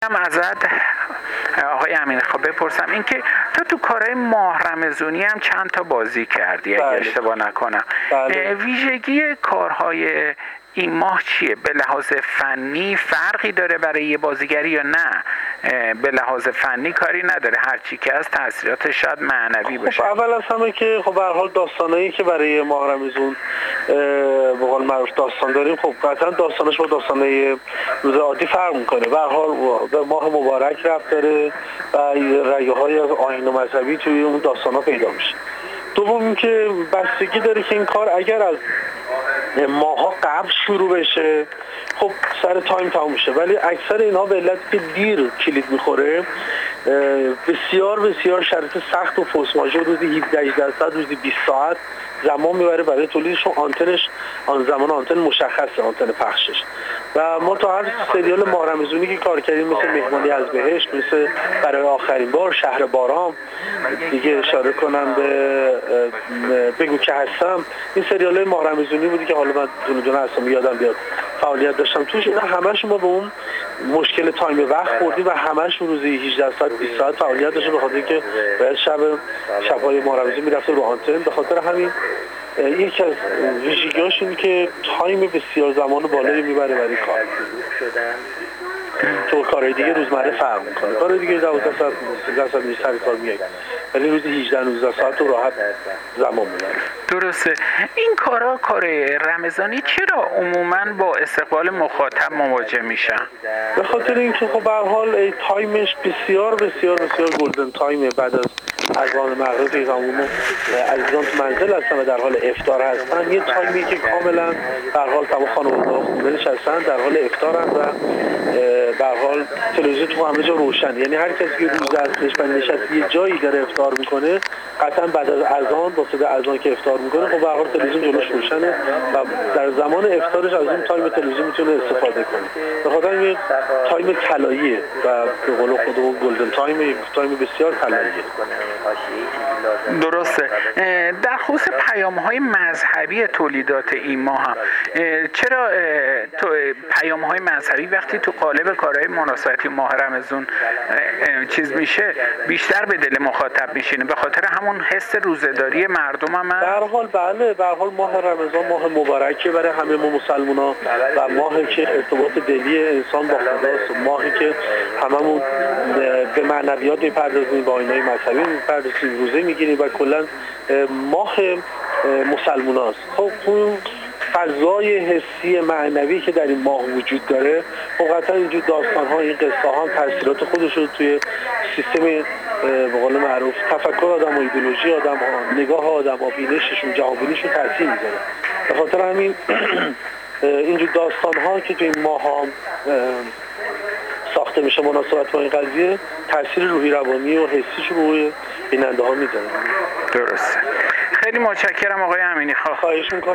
هم ازت آقای امینی بپرسم اینکه تو کارهای ماه رمضونی هم چند تا بازی کردی اگه اشتباه نکنم. ویژگی کارهای این ماه چیه؟ به لحاظ فنی فرقی داره برای یه بازیگری یا نه؟ به لحاظ فنی کاری نداره، هرچی که از تاثیرات شاید معنوی باشه. اول از همه که خب به هر حال داستانایی که برای ماه رمضان به قول معروف داستان داریم، خب قطعا داستانش با داستانای روز عادی فرق میکنه. به هر حال به ماه مبارک ربط داره و رگه‌های از آیین و مذهبی توی اون داستانا پیدا میشه. دوم اینکه بستگی داره که این کار اگر از ماها قبل شروع بشه خب سر تایم تموم میشه، ولی اکثر اینها به علتی که دیر کلید میخوره بسیار بسیار شرط سخت و فورس ماژور روزی 17-18 روزی 20 ساعت زمان میبره برای تولیدشون. آنتنش آن زمان آنتن مشخصه، آنتن پخشش. و ما تا هر سریال ماه رمضونی که کار کردیم مثل مهمانی از بهشت، مثل برای آخرین بار، شهر باران، دیگه اشاره کنم به بگو که هستم، این سریال ماه رمضونی بودی که حالا من دونه دونه هستم یادم بیاد فعالیت داشتم توش. اینا همش ما به اون مشکل تایم وقت خوردیم و همش روزی 18 ساعت 20 ساعت فعالیت داشتیم، به خاطر اینکه باید شب‌های ماه رمضان میرفته رو آنتن. به خاطر همین یکی از ویژگی‌هاش اینه که تایم بسیار زمان بالایی میبره برای کار. تو کارهای دیگه روزمره فرق میکنه، کارهای دیگه 12 ساعت 13 ساعت سر کار میاد، ولی روزی 18-19 ساعت رو راحت زمان میبره. درسته. این کار رمضانی چرا عموماً با استقبال مخاطب مواجه میشن؟ به خاطر اینکه خب به هر حال تایمش بسیار بسیار بسیار گلدن تایمه. بعد از اذان مغرب پیغمبرمون عزیزان تو منزل هستن و در حال افطار هستن، یه تایمی که کاملا در حال تمام خانواده‌ها خونه نشستن در حال افطارن و به هر حال تلویزیون تو همه جا روشن. یعنی هر کسی که روز دستش بند نشسته یه جایی داره افطار میکنه، قطعا بعد از اذان با صدای اذان که افطار میکنه خب به هر حال تلویزیون جلوش روشنه و در زمان افطارش از اون تایم تلویزیون میتونه استفاده کنه. به خاطر این تایم طلاییه و به قول خودمون گلدن تایم، تایم بسیار طلاییه. درسته. در خصوص پیام‌های مذهبی تولیدات این ماه هم چرا پیام‌های مذهبی وقتی تو قالب کارهای مناسبتی ماه رمضان چیز میشه بیشتر به دل مخاطب میشینه؟ به خاطر همون حس روزه‌داری مردم هم در حال بله، در حال ماه رمضان ماه مبارکه برای همه ما مسلمان‌ها و ماهی که ارتباط دلی انسان با خداست، ماهی که هممون به معنویات میپردازیم، با آیین‌های مذهبی میپردازیم، روزه میگیریم و کلا ماه مسلمان‌هاست. خب اون فضای حسی معنوی که در این ماه وجود داره قطعا اینجور داستان‌ها، این قصه‌ها هم تاثیرات خودش رو توی سیستم به قول معروف تفکر آدم و ایدئولوژی آدم‌ها، نگاه آدم‌ها، بینششون، جهانبینیشون تاثیر میذاره. به خاطر همین اینجور داستان‌ها که توی این ماه ساخته میشه مناسبت با این قضیه تاثیر روحی روانی و حسیش روی بیننده ها میذاره. درسته. خیلی متشکرم آقای امینی. خواهش میکنم.